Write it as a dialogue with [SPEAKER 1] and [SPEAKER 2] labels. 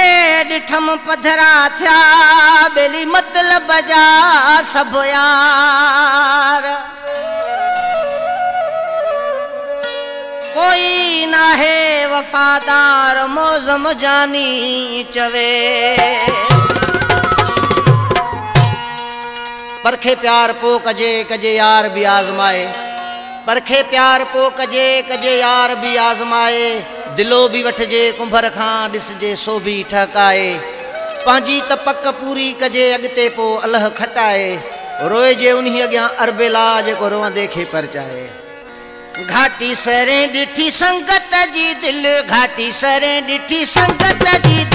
[SPEAKER 1] डिठम पधरा थिया बेली मतलब जा सब यार कोई ना है वफादार मौजम जानी चवे परखे प्यार पो कजे यार भी आजमाए परखे प्यार पो कजे यार भी आजमाए दिलो भी वठजे कुंभर खां ॾिसजे सो भी ठकाए पंहिंजी त पक पूरी कजे अॻिते पो अल्लाह खटाए रोएजे उन्ही अॻियां अरबेला जेको रोअंदे खे परचाए घाटी सरें ॾिठी संगत जी दिल घाटी सरें ॾिठी संगत जी